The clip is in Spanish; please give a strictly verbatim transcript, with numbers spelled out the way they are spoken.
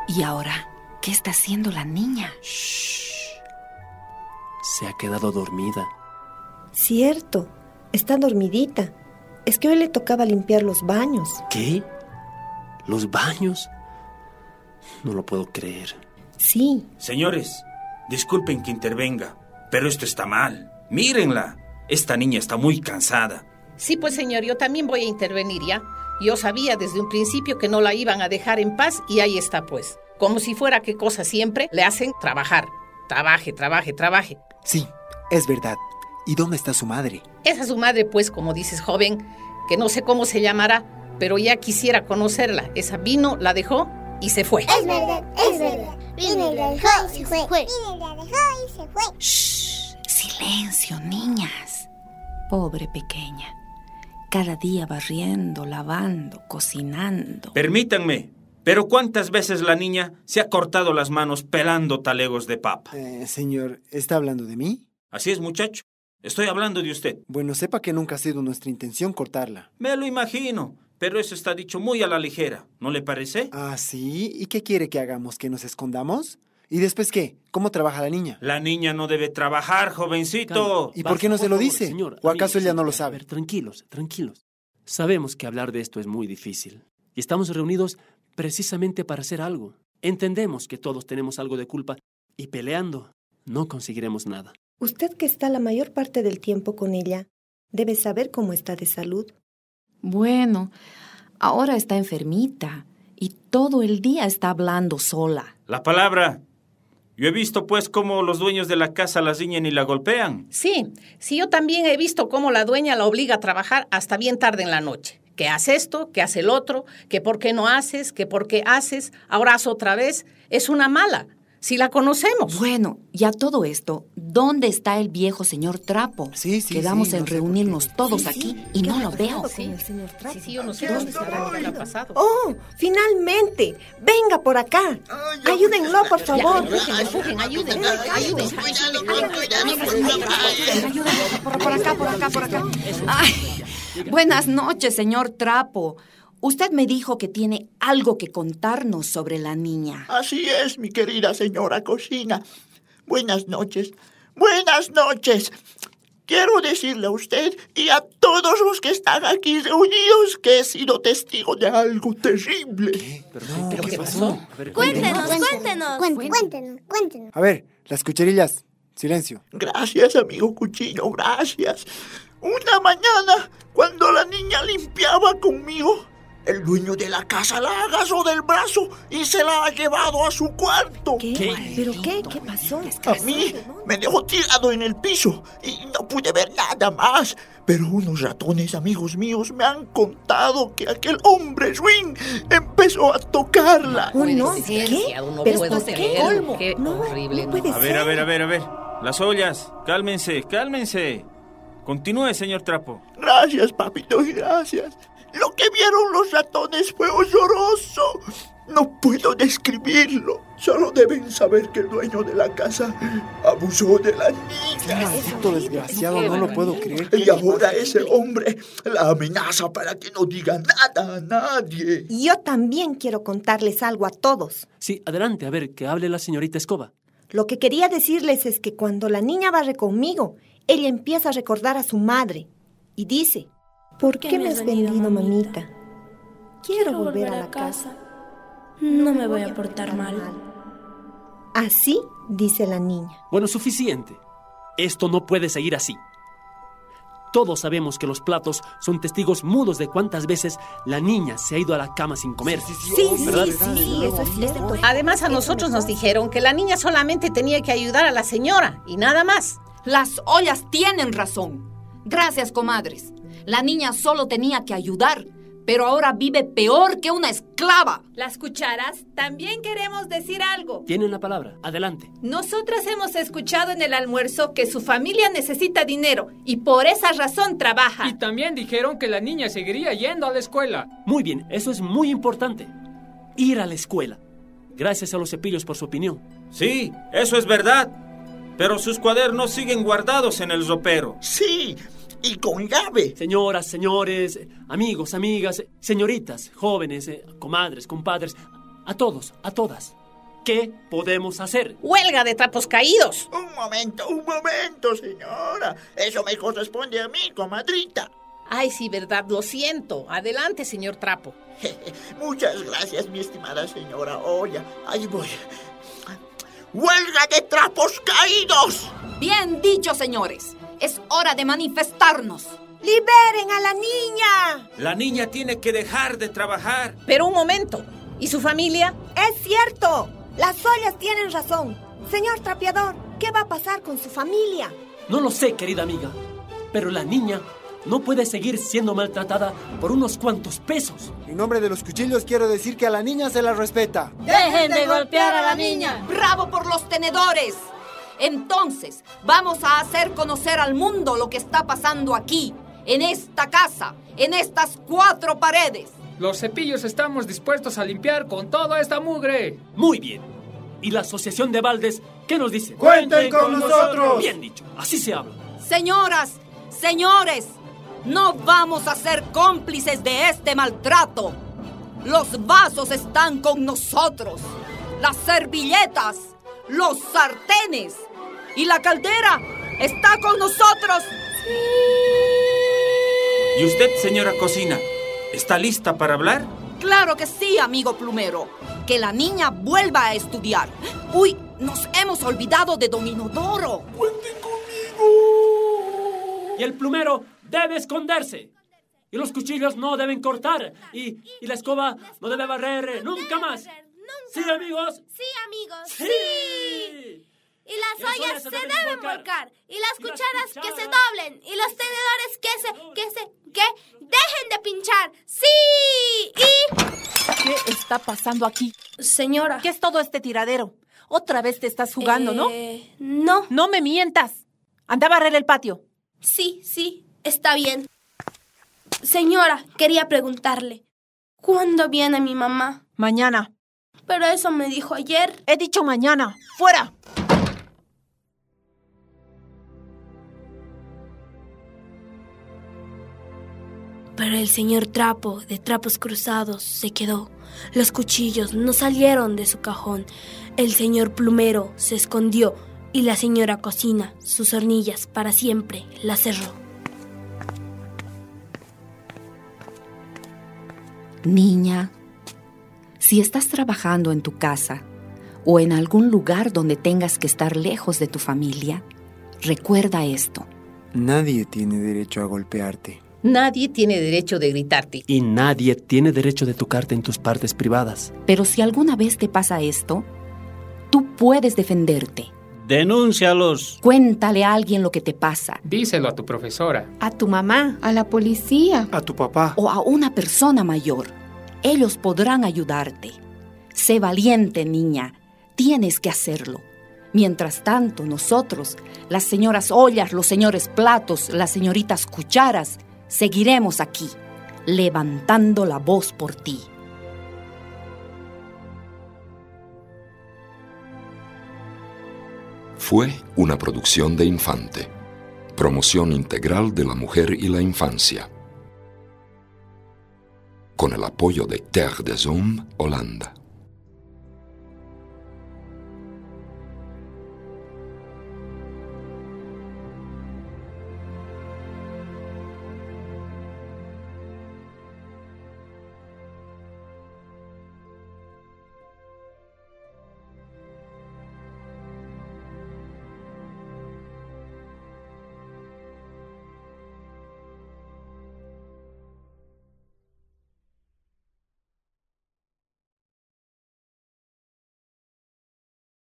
¿Y ahora qué está haciendo la niña? Shh. Se ha quedado dormida. Cierto, está dormidita. Es que hoy le tocaba limpiar los baños. ¿Qué? ¿Los baños? No lo puedo creer. Sí. Señores, disculpen que intervenga, pero esto está mal. Mírenla. Esta niña está muy cansada. Sí, pues señor, yo también voy a intervenir ya. Yo sabía desde un principio que no la iban a dejar en paz y ahí está pues. Como si fuera que cosa siempre le hacen trabajar. Trabaje, trabaje, trabaje. Sí, es verdad. ¿Y dónde está su madre? Esa es su madre pues, como dices, joven, que no sé cómo se llamará, pero ya quisiera conocerla. Esa vino, la dejó y se fue. Es verdad, es verdad. Vino, la dejó y se fue. Vino, la dejó y se fue. Shh, silencio, niñas. Pobre pequeña. Cada día barriendo, lavando, cocinando. Permítanme, pero ¿cuántas veces la niña se ha cortado las manos pelando talegos de papa? Eh, señor, ¿está hablando de mí? Así es, muchacho. Estoy hablando de usted. Bueno, sepa que nunca ha sido nuestra intención cortarla. Me lo imagino, pero eso está dicho muy a la ligera, ¿no le parece? ¿Ah, sí? ¿Y qué quiere que hagamos? ¿Que nos escondamos? ¿Y después qué? ¿Cómo trabaja la niña? La niña no debe trabajar, jovencito. Calma. ¿Y por qué no Basta, se lo por favor, dice? señor, ¿O acaso amigos, ella no lo a sabe? ver, tranquilos, tranquilos. Sabemos que hablar de esto es muy difícil. Y estamos reunidos precisamente para hacer algo. Entendemos que todos tenemos algo de culpa y peleando no conseguiremos nada. Usted que está la mayor parte del tiempo con ella, debe saber cómo está de salud. Bueno, ahora está enfermita y todo el día está hablando sola. La palabra. Yo he visto, pues, cómo los dueños de la casa la ciñen y la golpean. Sí, sí, yo también he visto cómo la dueña la obliga a trabajar hasta bien tarde en la noche. Que hace esto, que hace el otro, que por qué no haces, que por qué haces, ahora haz otra vez. Es una mala, si la conocemos. Bueno, ya todo esto, ¿dónde está el viejo señor Trapo? Sí, sí, Quedamos sí, en no sé reunirnos por qué. todos Sí, aquí sí. y ¿Qué no ha lo pasado veo. con Sí, el señor Trapo? sí, sí, yo no sé dónde se habrá qué le ha pasado. ¡Oh, finalmente! ¡Venga por acá! ¡Ayúdenlo, por favor! Empujen, empujen, ayuden, ayuden. Ayúdame, por, por acá, por acá, por acá. Ay, buenas noches, señor Trapo. Usted me dijo que tiene algo que contarnos sobre la niña. Así es, mi querida señora Cocina. Buenas noches. Buenas noches. Quiero decirle a usted y a todos los que están aquí reunidos que he sido testigo de algo terrible. ¿Qué? Perfecto. ¿Pero qué pasó? A ver, Cuéntenos, cuéntenos. cuéntenos. Cuéntenos, cuéntenos, cuéntenos. A ver, las cucharillas. Silencio. Gracias, amigo Cuchillo, gracias. Una mañana, cuando la niña limpiaba conmigo, el dueño de la casa la agarró del brazo y se la ha llevado a su cuarto. ¿Qué? ¿Qué? ¿Pero qué? ¿Qué pasó? A mí me dejó tirado en el piso y no pude ver nada más. Pero unos ratones amigos míos me han contado que aquel hombre ruin empezó a tocarla. Oh, no, Puede ¿qué? ser, ya no ¿Pero puedo por qué? creerlo. Qué No, horrible. no puede A ver, a ver, a ver, a ver. Las ollas, cálmense, cálmense. Continúe, señor Trapo. Gracias, papito, gracias. Lo que vieron los ratones fue horroroso. No puedo describirlo. Solo deben saber que el dueño de la casa abusó de la niña. Maldito desgraciado, no lo puedo creer. Y ahora ese hombre la amenaza para que no diga nada a nadie. Yo también quiero contarles algo a todos. Sí, adelante, a ver, que hable la señorita Escoba. Lo que quería decirles es que cuando la niña barre conmigo, ella empieza a recordar a su madre y dice: ¿por qué me has vendido, mamita? Quiero volver a la casa. No me voy a portar mal. Así dice la niña. Bueno, suficiente. Esto no puede seguir así. Todos sabemos que los platos son testigos mudos de cuántas veces la niña se ha ido a la cama sin comer. Sí, sí, ¿verdad? sí, sí, eso es cierto. Además, a nosotros nos dijeron que la niña solamente tenía que ayudar a la señora y nada más. Las ollas tienen razón. Gracias, comadres. La niña solo tenía que ayudar, pero ahora vive peor que una esclava. Las cucharas, también queremos decir algo. Tienen la palabra. Adelante. Nosotras hemos escuchado en el almuerzo que su familia necesita dinero y por esa razón trabaja. Y también dijeron que la niña seguiría yendo a la escuela. Muy bien, eso es muy importante. Ir a la escuela. Gracias a los cepillos por su opinión. Sí, eso es verdad. Pero sus cuadernos siguen guardados en el ropero. Sí, y con llave. Señoras, señores, amigos, amigas, señoritas, jóvenes, eh, comadres, compadres, a todos, a todas. ¿Qué podemos hacer? ¡Huelga de trapos caídos! Un momento, un momento, señora. Eso me corresponde a mí, comadrita. Ay, sí, verdad, lo siento. Adelante, señor Trapo. Muchas gracias, mi estimada señora Olla. Ahí voy. ¡Huelga de trapos caídos! Bien dicho, señores. Es hora de manifestarnos. ¡Liberen a la niña! La niña tiene que dejar de trabajar. Pero un momento. ¿Y su familia? Es cierto. Las ollas tienen razón. Señor trapeador, ¿qué va a pasar con su familia? No lo sé, querida amiga, pero la niña no puede seguir siendo maltratada por unos cuantos pesos. En nombre de los cuchillos quiero decir que a la niña se la respeta. ¡Dejen de golpear a la niña! ¡Bravo por los tenedores! Entonces, vamos a hacer conocer al mundo lo que está pasando aquí, en esta casa, en estas cuatro paredes. Los cepillos estamos dispuestos a limpiar con toda esta mugre. Muy bien. ¿Y la Asociación de Baldes qué nos dice? ¡Cuenten con nosotros! Bien dicho, así se habla. Señoras, señores, no vamos a ser cómplices de este maltrato. Los vasos están con nosotros, las servilletas, los sartenes y la caldera está con nosotros. ¿Y usted, señora Cocina, está lista para hablar? Claro que sí, amigo plumero. Que la niña vuelva a estudiar. Uy, nos hemos olvidado de don Inodoro. ¡Cuenten conmigo! Y el plumero debe esconderse. Y los cuchillos no deben cortar. Y, y la escoba no debe barrer nunca más. ¿Sí, amigos? Sí, amigos. ¡Sí! ¡Sí! Y las Y las ollas ollas se se deben deben volcar. volcar. Y las Y las cucharas que se cucharas. doblen. Y los tenedores que se... que se... que dejen de pinchar. ¡Sí! Y... ¿Qué está pasando aquí? Señora. ¿Qué es todo este tiradero? Otra vez te estás jugando, ¿no? Eh, no. No me mientas. Anda a barrer el patio. Sí, sí, está bien. Señora, quería preguntarle, ¿cuándo viene mi mamá? Mañana. Pero eso me dijo ayer. He dicho mañana. ¡Fuera! Pero el señor Trapo, de trapos cruzados, se quedó. Los cuchillos no salieron de su cajón. El señor Plumero se escondió y la señora Cocina, sus hornillas para siempre, las cerró. Niña, si estás trabajando en tu casa o en algún lugar donde tengas que estar lejos de tu familia, recuerda esto. Nadie tiene derecho a golpearte. Nadie tiene derecho de gritarte. Y nadie tiene derecho de tocarte en tus partes privadas. Pero si alguna vez te pasa esto, tú puedes defenderte. ¡Denúncialos! Cuéntale a alguien lo que te pasa. Díselo a tu profesora. A tu mamá, a la policía. A tu papá. O a una persona mayor. Ellos podrán ayudarte. Sé valiente, niña. Tienes que hacerlo. Mientras tanto, nosotros, las señoras ollas, los señores platos, las señoritas cucharas, seguiremos aquí, levantando la voz por ti. Fue una producción de Infante. Promoción integral de la mujer y la infancia. Con el apoyo de Terre des Hommes, Holanda.